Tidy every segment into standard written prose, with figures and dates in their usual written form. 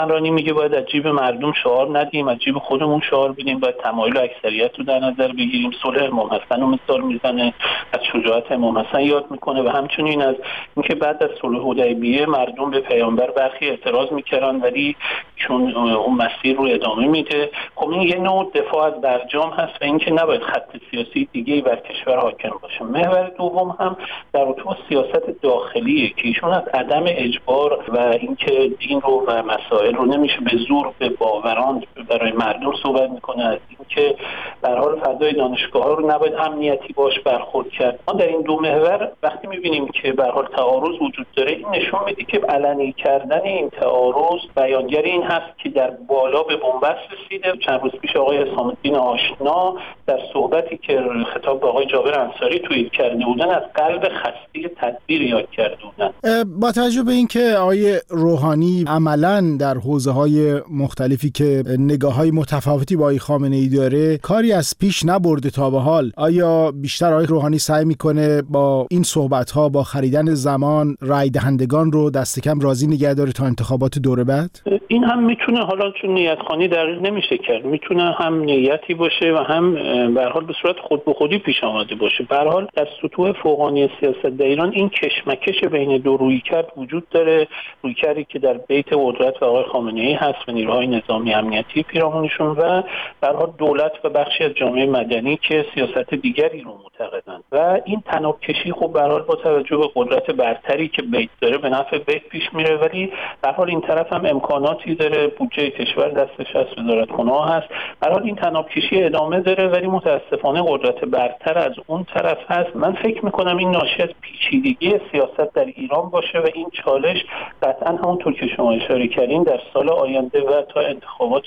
رانی میگه باید از جیب مردم شعار ندیم، از جیب خودمون شعار بدیم، باید تمایل و اکثریت رو در نظر بگیریم. صلح امام حسن رو مثال میزنه، از شجاعت امام حسن یاد میکنه و همچنین از اینکه بعد از صلح حدیبیه مردم به پیامبر برخی اعتراض میکردن ولی چون اون مسیر رو ادامه میده. خب این یه نوع دفاع از برجام هست و اینکه نباید خط سیاسی دیگه‌ای بر کشور حاکم باشه. محور دوم هم در رابطه سیاست داخلیه که ایشون از عدم اجبار و اینکه دین رو و مسائل رو نمیشه به زور به باوران برای مردم صحبت میکنه، از اینکه به هر حال فضای دانشگاه‌ها رو نباید امنیتی باش برخورد کرد. ما در این دو محور وقتی میبینیم که به هر حال تعارض وجود داره، این نشون میده که علنی کردن این تعارض بیانگر این هست که در بالا به بنبست رسیده. چند روز پیش آقای حسام الدین آشنا در صحبتی که خطاب به آقای جابر انصاری توییت کرده بودن از قلب خسته تدبیر یاد کرده بودن. با توجه به اینکه آقای روحانی عملاً در حوزه‌های مختلفی که نگاه‌های متفاوتی با آقای خامنه‌ای داره کاری از پیش نبرده تا به حال، آیا بیشتر آقای روحانی سعی میکنه با این صحبت‌ها با خریدن زمان رای دهندگان رو دست کم راضی نگه داره تا انتخابات دوره بعد؟ این هم میتونه، حالا چون نیت‌خوانی دقیق نمیشه کرد، میتونه هم نیتی باشه و هم به هر حال به صورت خود به خودی پیش آمده باشه. به هر حال در سطوح فوقانی سیاست در ایران این کشمکش بین دو رویکرد وجود داره. رویکردی که در بیت قدرت و آقای خامنه‌ای هست و نیروهای نظامی امنیتی پیرامونشون و به هر حال دولت و بخشی از جامعه مدنی که سیاست دیگری رو معتقدند و این تنابکشی خب به هر حال با توجه به قدرت برتری که بیت داره به نفع بیت پیش میره، ولی به هر حال این طرف هم امکاناتی داره، بودجه کشور دستش هست، وزارتخونه‌ها هست. به هر حال این تنابکشی ادامه داره ولی متاسفانه قدرت برتر از اون طرف هست. من فکر میکنم این ناشی از پیچیدگی سیاست در ایران باشه و این چالش قطعا همونطور که شما اشاره کردین در سال آینده و تا انتخابات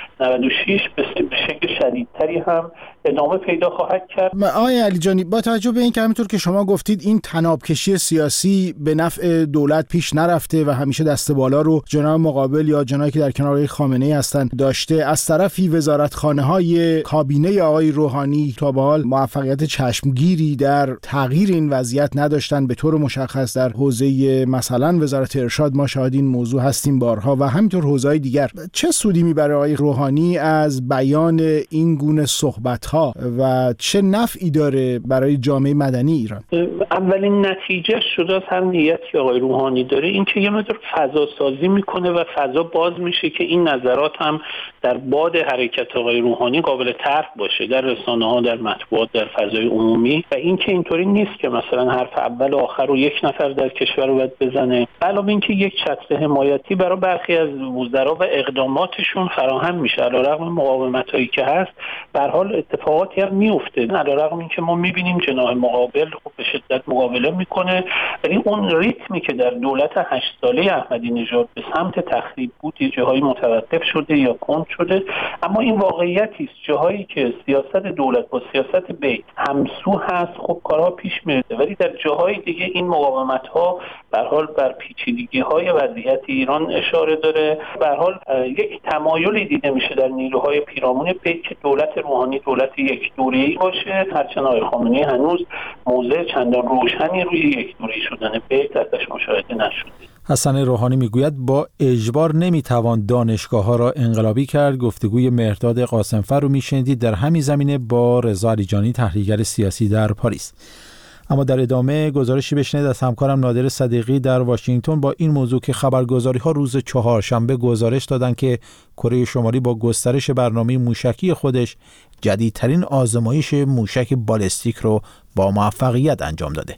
96 به شکل شدیدتری هم ادامه پیدا خواهد کرد. آقای علیجانی، با توجه به این که همینطور که شما گفتید این تنابکشی سیاسی به نفع دولت پیش نرفته و همیشه دست بالا رو جناح مقابل یا جناحی که در کنار خامنه‌ای هستن داشته، از طرفی وزارتخانه‌های کابینه آقای روحانی تا به حال موفقیت چشمگیری در تغییر این وضعیت نداشتن. به طور مشخص در حوزه مثلا وزارت ارشاد ما شاهد این موضوع هستیم بارها و همینطور حوزه‌های دیگر. چه سودی میبره آقای روحانی از بیان این گونه صحبت‌ها و چه نفعی داره برای جامعه مدنی ایران؟ اولین نتیجه شده از هر نیتی آقای روحانی داره این که یه مقدار فضا سازی میکنه و فضا باز میشه که این نظرات هم در باد حرکت آقای روحانی قابل طرح باشه در رسانه‌ها، در مطبوعات، در فضای عمومی و این که اینطوری نیست که مثلا حرف اول و آخر رو یک نفر در کشور رو باید بزنه. علاوه اینکه یک چتر حمایتی برای برخی از وزرا و اقداماتشون فراهم میشه علیرغم مقاومتایی که هست. به هر حال اتفاقاتی هم میفته علیرغم اینکه ما میبینیم جناح مقابل خب به شدت مقابله میکنه، ولی اون ریتمی که در دولت 8 ساله احمدی نژاد به سمت تخریب بود یه جاهایی متوقف شده یا کند شده. اما این واقعیتی است جاهایی که سیاست دولت با سیاست بیت همسو هست خب کارها پیش میره، ولی در جاهای دیگه این مقاومت‌ها به هر حال بر پیچیدگی‌های وضعیت ایران اشاره داره. به هر حال یک تمایلی دیده میشه در نیروهای پیرامون بیت که دولت روحانی دولت یک دوره‌ای باشه، هرچند آقای خامنه‌ای هنوز موضع چندان روشنی روی یک دوره‌ای شدن بیت ازش مشاهده نشده. حسن روحانی میگوید با اجبار نمیتوان دانشگاه‌ها را انقلابی کرد. گفتگوی مهرداد قاسمفر رو میشنیدید در همین زمینه با رضا علیجانی، تحلیلگر سیاسی در پاریس. اما در ادامه گزارشی بشنید از همکارم نادر صدیقی در واشنگتن با این موضوع که خبرگزاری‌ها روز چهارشنبه گزارش دادند که کره شمالی با گسترش برنامه موشکی خودش جدیدترین آزمایش موشک بالستیک رو با موفقیت انجام داده.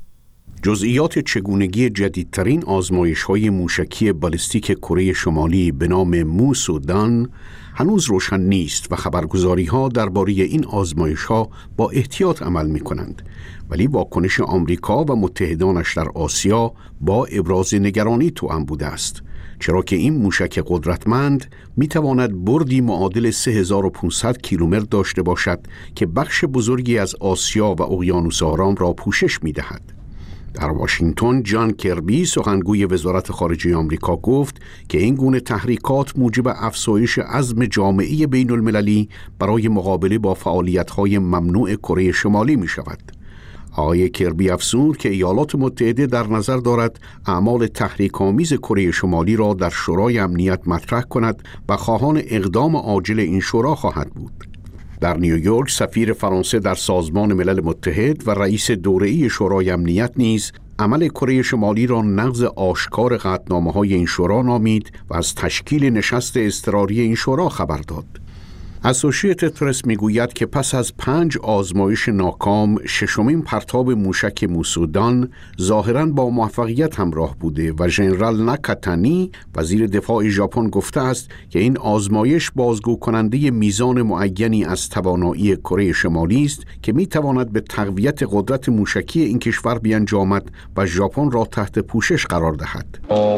جزئیات چگونگی جدیدترین آزمایش‌های موشکی بالستیک کره شمالی به نام موس و دان هنوز روشن نیست و خبرگزاری‌ها درباره این آزمایش‌ها با احتیاط عمل می‌کنند، ولی واکنش آمریکا و متحدانش در آسیا با ابراز نگرانی توأم بوده است، چرا که این موشک قدرتمند می‌تواند بردی معادل 3500 کیلومتر داشته باشد که بخش بزرگی از آسیا و اقیانوس آرام را پوشش می‌دهد. در واشنگتن جان کربی سخنگوی وزارت خارجه آمریکا گفت که این گونه تحریکات موجب افزایش عزم جامعه بین المللی برای مقابله با فعالیت‌های ممنوع کره شمالی می شود. آقای کربی افزود که ایالات متحده در نظر دارد اعمال تحریک‌آمیز کره شمالی را در شورای امنیت مطرح کند و خواهان اقدام عاجل این شورا خواهد بود. در نیویورک سفیر فرانسه در سازمان ملل متحد و رئیس دوره‌ای شورای امنیت نیز عمل کره شمالی را نقض آشکار قطعنامه‌های این شورا نامید و از تشکیل نشست اضطراری این شورا خبر داد. اسوشییتد پرس میگوید که پس از 5 آزمایش ناکام، ششمین پرتاب موشک موسودان ظاهراً با موفقیت همراه بوده و ژنرال ناکاتانی وزیر دفاع ژاپن گفته است که این آزمایش بازگو کننده میزان معینی از توانایی کره شمالی است که میتواند به تقویت قدرت موشکی این کشور بیانجامد و ژاپن را تحت پوشش قرار دهد.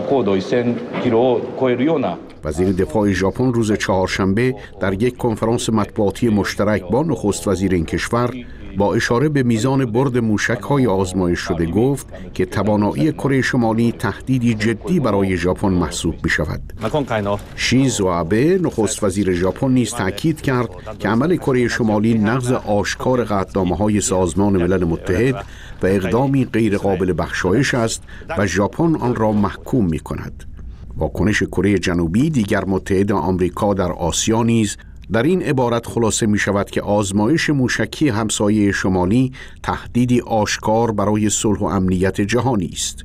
وزیر دفاع ژاپن روز چهارشنبه در یک کنفرانس مطبوعاتی مشترک با نخست وزیر این کشور با اشاره به میزان برد موشک‌های آزمایش شده گفت که توانایی کره شمالی تهدیدی جدی برای ژاپن محسوب می‌شود. شینزو آبه نخست وزیر ژاپن نیز تاکید کرد که عمل کره شمالی نقض آشکار قطعنامه‌های سازمان ملل متحد و اقدامی غیر قابل بخشایش است و ژاپن آن را محکوم می‌کند. واکنش کره جنوبی دیگر متحد آمریکا در آسیا نیز در این عبارت خلاصه می شود که آزمایش موشکی همسایه شمالی تهدیدی آشکار برای صلح و امنیت جهانی است.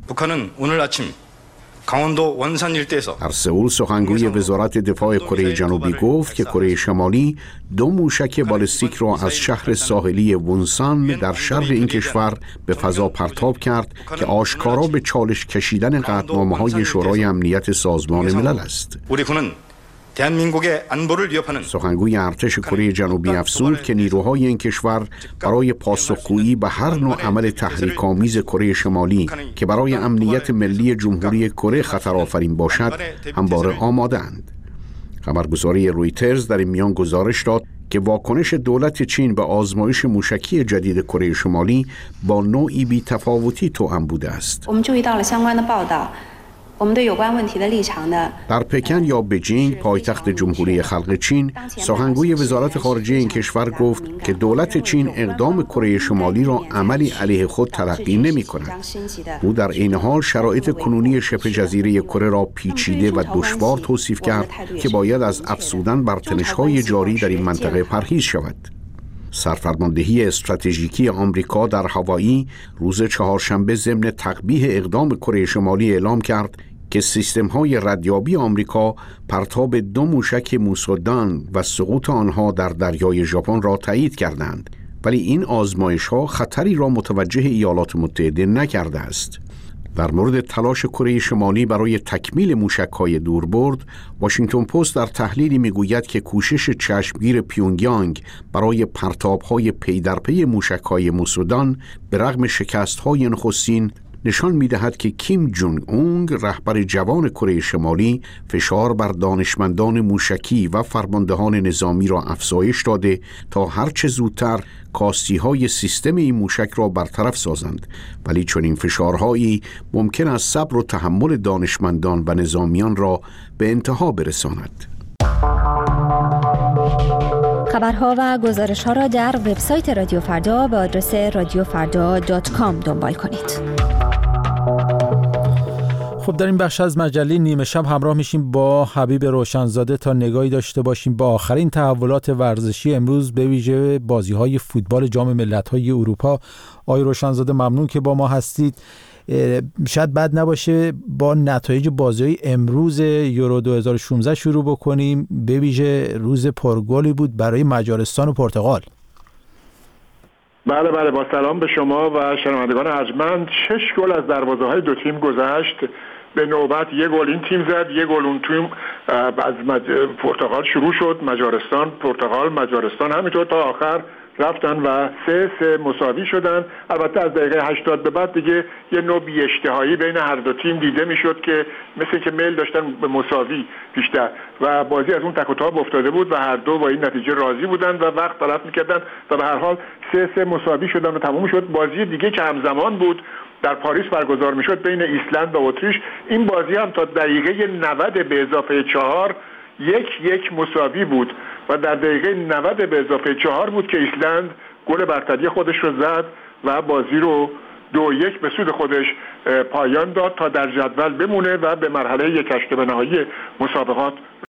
در سئول سخنگوی وزارت دفاع کره جنوبی گفت که کره شمالی 2 موشک بالستیک را از شهر ساحلی وونسان در شرق این کشور به فضا پرتاب کرد که آشکارا به چالش کشیدن قطعنامه‌های شورای امنیت سازمان ملل است. سخنگوی ارتش کره جنوبی افزود که نیروهای این کشور برای پاسخگویی به هر نوع عمل تحریک‌آمیز کره شمالی که برای امنیت ملی جمهوری کره خطرآفرین باشد همواره آماده‌اند. خبرگزاری رویترز در این میان گزارش داد که واکنش دولت چین به آزمایش موشکی جدید کره شمالی با نوعی بی‌تفاوتی توأم بوده است. در پکن یا بجینگ پایتخت جمهوری خلق چین، سخنگوی وزارت خارجه این کشور گفت که دولت چین اقدام کره شمالی را عملی علیه خود تلقی نمی‌کند. او در این حال شرایط کنونی شبه جزیره کره را پیچیده و دشوار توصیف کرد که باید از افزودن بر تنش‌های جاری در این منطقه پرهیز شود. سرفرماندهی استراتژیکی آمریکا در هاوایی روز چهارشنبه ضمن تقبیح اقدام کره شمالی اعلام کرد که سیستم‌های ردیابی آمریکا پرتاب 2 موشک موسودان و سقوط آنها در دریای ژاپن را تایید کردند، ولی این آزمایش‌ها خطری را متوجه ایالات متحده نکرده است. در مورد تلاش کره شمالی برای تکمیل موشک‌های دوربرد، واشنگتن پست در تحلیلی می‌گوید که کوشش چشمگیر پیونگیانگ برای پرتاب‌های پی در پی موشک‌های موسودان به رغم شکست‌های نخستین نشان می‌دهد که کیم جونگ اونگ رهبر جوان کره شمالی فشار بر دانشمندان موشکی و فرماندهان نظامی را افزایش داده تا هرچه زودتر کاستی‌های سیستم این موشک را برطرف سازند، ولی چون این فشارهایی ممکن است صبر و تحمل دانشمندان و نظامیان را به انتها برساند. خبرها و گزارش‌ها را در وبسایت رادیو فردا به آدرس radiofarda.com دنبال کنید. خب در این بخش از مجله نیمه شب همراه میشیم با حبیب روشنزاده تا نگاهی داشته باشیم با آخرین تحولات ورزشی امروز به ویژه بازی‌های فوتبال جام ملت‌های اروپا. آقای روشنزاده ممنون که با ما هستید. شاید بد نباشه با نتایج بازی‌های امروز یورو 2016 شروع بکنیم. به ویژه روز پرگلی بود برای مجارستان و پرتغال. بله با سلام به شما و شنوندگان ارجمند. 6 گل از دروازه‌های 2 تیم گذشت. به نوبت 1 گل این تیم زد، 1 گل اون تیم از پرتغال شروع شد. مجارستان پرتغال، مجارستان همینطور تا آخر رفتن و 3-3 مساوی شدن. البته از دقیقه 80 به بعد دیگه یه نوع بی‌اشتهایی بین هر دو تیم دیده میشد که مثل که میل داشتن به مساوی بیشتر و بازی از اون تک و تاب افتاده بود و هر دو با این نتیجه راضی بودن و وقت تلف میکردن و به هر حال 3-3 مساوی شدن و تموم شد. بازی دیگه که همزمان بود در پاریس برگزار میشد بین ایسلند و اتریش. این بازی هم تا دقیقه 90 به اضافه 4 1-1 مساوی بود و در دقیقه 90 به اضافه 4 بود که ایسلند گل برتری خودش رو زد و بازی رو 2-1 به سود خودش پایان داد تا در جدول بمونه و به مرحله 1/8 نهایی مسابقات